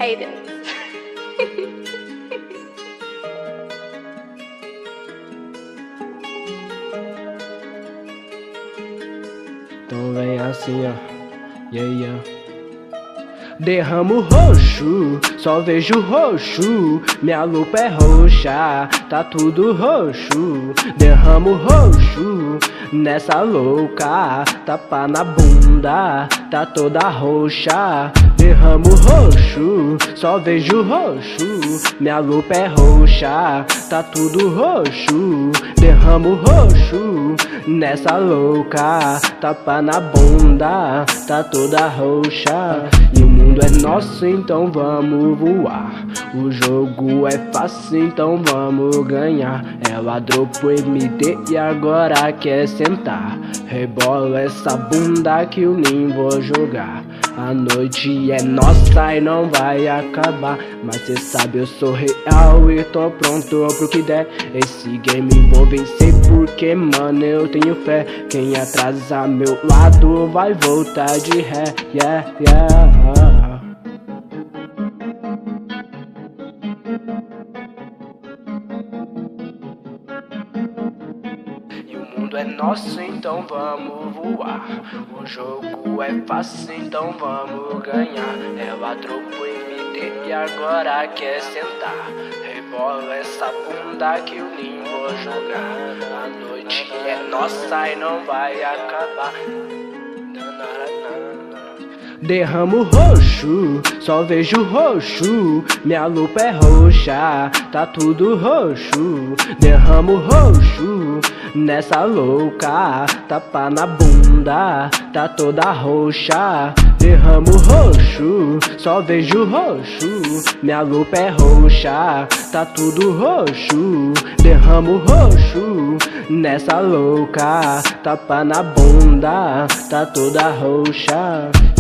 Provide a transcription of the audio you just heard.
hate it. Então vem assim, ó, yeah. Derramo roxo, só vejo roxo. Minha lupa é roxa, tá tudo roxo. Derramo roxo, nessa louca. Tapa na bunda, tá toda roxa. Derramo roxo, só vejo roxo. Minha lupa é roxa, tá tudo roxo. Derramo roxo, nessa louca. Tapa na bunda, tá toda roxa. E o mundo é nosso, então vamos voar. O jogo é fácil, então vamos ganhar. Ela dropou MD e agora quer sentar. Rebola essa bunda que eu nem vou jogar. A noite é nossa e não vai acabar. Mas cê sabe eu sou real e tô pronto pro que der. Esse game vou vencer porque, mano, eu tenho fé. Quem atrasar meu lado vai voltar de ré, yeah. E o mundo é nosso, então vamos voar. O jogo é fácil, então vamos ganhar. Ela dropou MD e agora quer sentar. Rebola essa bunda que eu nem vou jogar. A noite é nossa e não vai acabar. Derramo roxo, só vejo roxo. Minha lupa é roxa, tá tudo roxo. Derramo roxo, nessa louca. Tapa na bunda, tá toda roxa. Derramo roxo, só vejo roxo. Minha lupa é roxa, tá tudo roxo. Derramo roxo, nessa louca. Tapa na bunda, tá toda roxa.